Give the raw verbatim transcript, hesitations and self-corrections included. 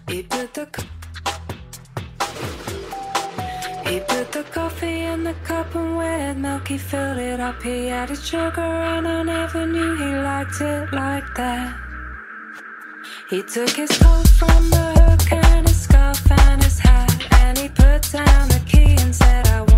He put the co- He put the coffee in the cup and with milk he filled it up. He added sugar and I never knew he liked it like that. He took his coat from the hook and his scarf and his hat, and he put down the key and said, I want